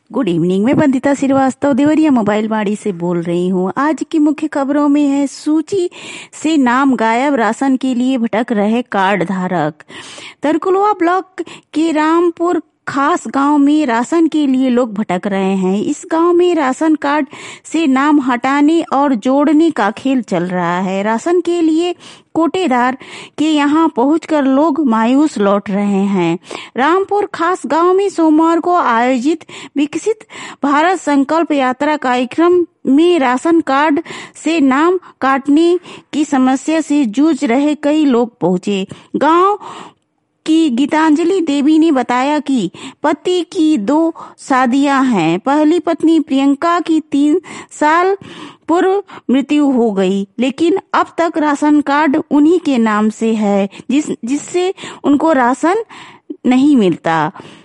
Good evening. मैं Bandita Srivastava Deoria mobile बाड़ी से बोल रही हूँ। आज की मुख्य खबरों में है, सूची से नाम गायब, राशन के लिए भटक रहे कार्ड धारक। तरकुलवा ब्लॉक के रामपुर खास गांव में राशन के लिए लोग भटक रहे हैं। इस गांव में राशन कार्ड से नाम हटाने और जोड़ने का खेल चल रहा है। राशन के लिए कोटेदार के यहां पहुंचकर लोग मायूस लौट रहे हैं। रामपुर खास गांव में सोमवार को आयोजित विकसित भारत संकल्प यात्रा कार्यक्रम में राशन कार्ड से नाम काटने की समस्या से जूझ रहे कई लोग पहुंचे। गांव की गीतांजलि देवी ने बताया कि पति की 2 शादियां हैं। पहली पत्नी प्रियंका की 3 साल पूर्व मृत्यु हो गई, लेकिन अब तक राशन कार्ड उन्हीं के नाम से है, जिससे उनको राशन नहीं मिलता।